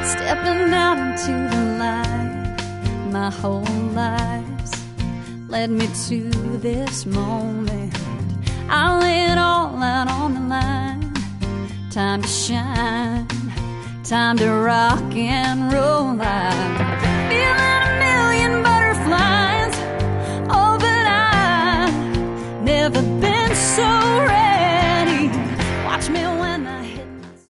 Stepping out into the light, my whole life's led me to this moment. I lay it all out on the line. Time to shine, time to rock and roll. I